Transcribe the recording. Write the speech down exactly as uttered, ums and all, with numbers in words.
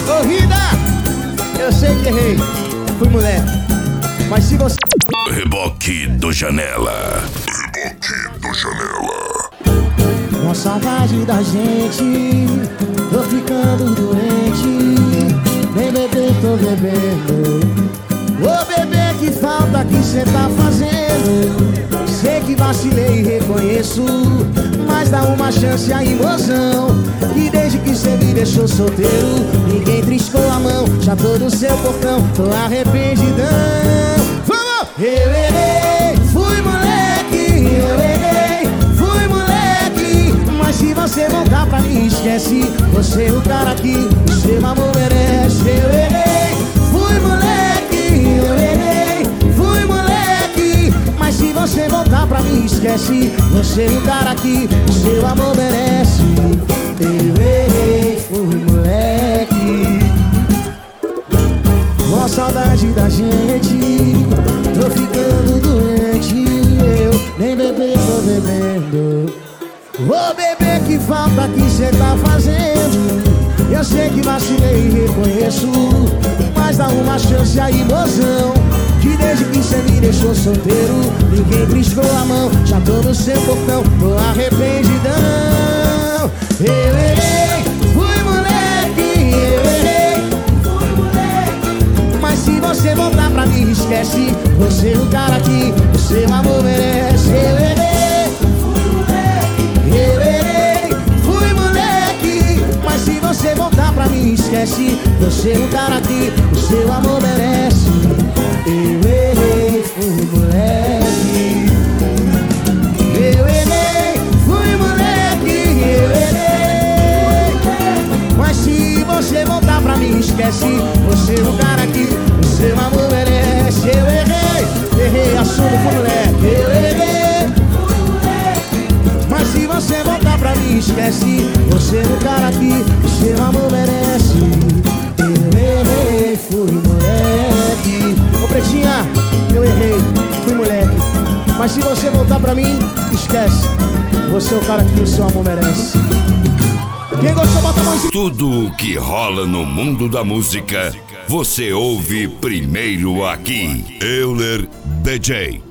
Ô vida, eu sei que errei, fui moleque, mas se você... Reboque do Janela. Reboque do Janela. Com saudade da gente, tô ficando doente. Vem beber, tô bebendo. Ô bebê, que falta que cê tá fazendo. Sei que vacilei e reconheço, mas dá uma chance à emoção. Que desde que cê me deixou solteiro, ninguém triscou a mão. Já tô no seu portão, tô arrependidão. Vamos! Eu errei, fui moleque. Eu errei, fui moleque. Mas se você voltar pra mim, esquece. Você é o cara que o seu amor merece. Eu errei, fui moleque. Eu errei, fui moleque. Mas se você voltar pra mim, esquece. Você é o cara que o seu amor merece. Eu errei, fui moleque. Com saudade da gente, tô ficando doente. Eu nem beber, tô bebendo. Ô bebê, que falta que cê tá fazendo. Eu sei que vacilei e reconheço, mas dá uma chance à emoção. Que desde que cê me deixou solteiro, ninguém triscou a mão. Já tô no seu portão, tô arrependidão. Eu errei, fui moleque. Eu errei, fui moleque. Mas se você voltar pra mim, esquece. Você é o cara que o seu amor merece. Eu errei, fui moleque. Eu errei, fui moleque. Mas se você voltar pra mim, esquece. Você é o cara que o seu amor merece. Eu errei, fui moleque. Eu errei, fui moleque. Eu errei. Mas se você voltar pra mim, esquece. Você é o cara que o seu amor merece. Eu errei, errei, assumo, fui moleque. Eu errei, fui moleque. Mas se você voltar pra mim, esquece. Você é o cara que o seu amor merece. Eu errei, fui moleque. Ô pretinha, eu errei, fui moleque. Mas se você voltar pra mim, esquece. Você é o cara que o seu amor merece. Quem gostou, bota a mãozinha. Tudo o que rola no mundo da música, você ouve primeiro aqui. Euler D J.